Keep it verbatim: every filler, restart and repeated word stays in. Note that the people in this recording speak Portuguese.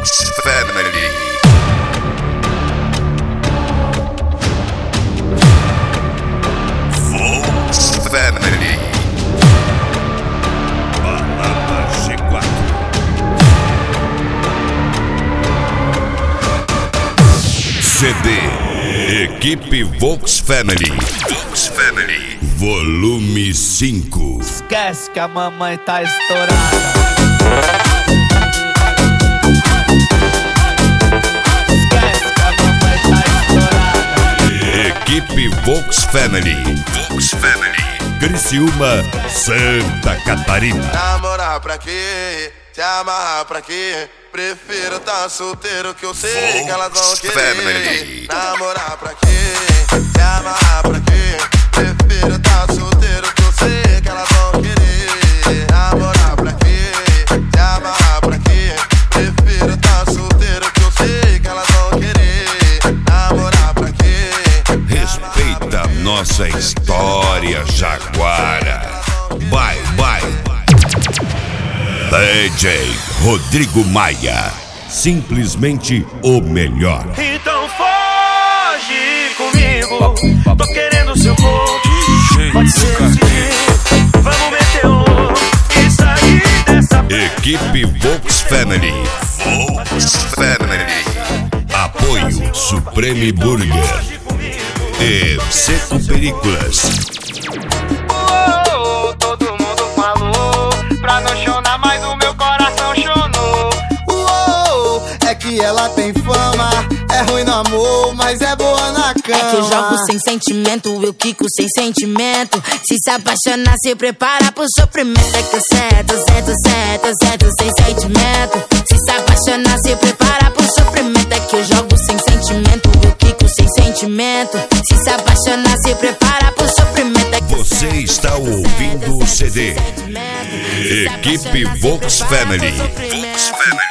Vox Family. Vox Family. Balada G quatro. C D Equipe Vox Family. Vox Family. Volume cinco. Esquece que a mamãe tá estourada. Esquece que a mamãe tá estourada. Equipe Vox Family. Vox Family. Criciúma, Santa Catarina. Namorar pra quê? Se amarrar pra quê? Prefiro tá solteiro que eu sei Vox que elas vão querer. Family. Namorar pra quê? Se amarrar pra quê? Prefiro tá solteiro que eu sei que elas vão querer. Namorar pra quê? Se amarrar pra quê? Prefiro tá solteiro que eu sei que elas vão querer. Namorar pra quê? Respeita a nossa história, Jaguara. Vai, vai. D J Rodrigo Maia. Simplesmente o melhor. Então foge comigo, tô querendo seu corpo. Pode ser esse jeito, vamos meter o louco e sair dessa. Equipe Vox Family. Vox Family. Apoio Supreme Burger e Seco Películas. Oh, todo mundo falou pra não chorar, mas o meu coração chonou. Uou, é que ela tem fama, é ruim no amor, mas é boa na cama. É que eu jogo sem sentimento, eu quico sem sentimento. Se se apaixonar, se prepara pro sofrimento. É que eu sento, sento, sento, sento sem sentimento. Se se apaixonar, se prepara pro sofrimento. É que eu jogo sem sentimento, eu quico sem sentimento. Se se apaixonar, se prepara pro sofrimento. É que eu Você sento, está sento, ouvindo sento, o C D sem sentimento. Se se Equipe apaixonar, se Vox prepara pro Family. sofrimento. Vox Family.